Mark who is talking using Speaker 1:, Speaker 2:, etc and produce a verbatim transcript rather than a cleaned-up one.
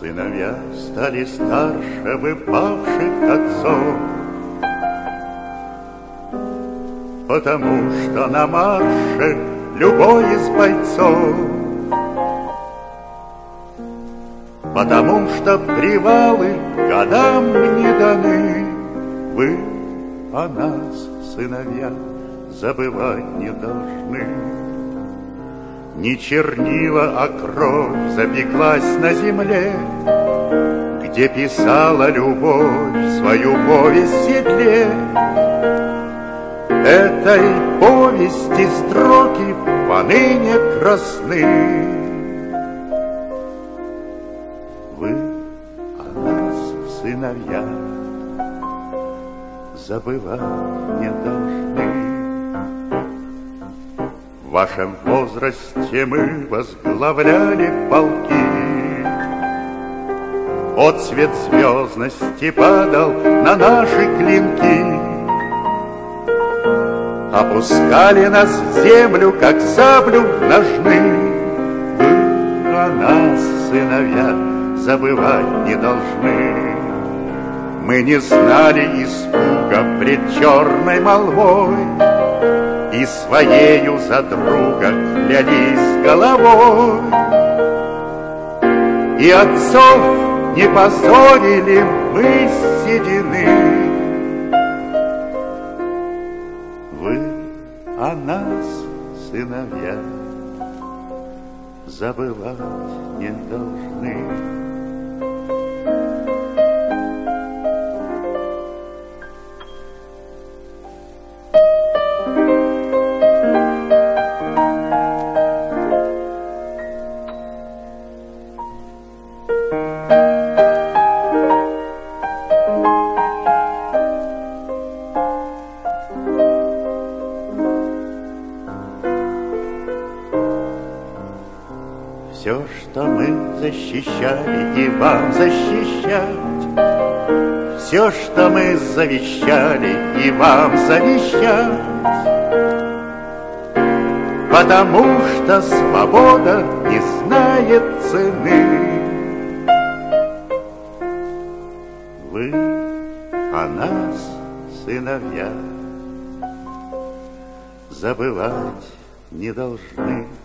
Speaker 1: Сыновья стали старше выпавших отцов, потому что на марше любой из бойцов, потому что привалы годам не даны. Вы о нас, сыновья, забывать не должны. Не чернила, а кровь запеклась на земле, где писала любовь свою повесть в седле. Этой повести строки поныне красны. Вы о нас, сыновья, забывать не должны. В вашем возрасте мы возглавляли полки, отсвет звездности падал на наши клинки, опускали нас в землю, как саблю в ножны. Вы о нас, сыновья, забывать не должны. Мы не знали испуга пред черной молвой, и своею за друга клялись головой. И отцов не позорили мы с седины. Вы о нас, сыновья, забывать не должны. Все, что мы защищали и вам защищать, все, что мы завещали и вам завещать, потому что свобода не знает цены. Вы о нас, сыновья, забывать не должны.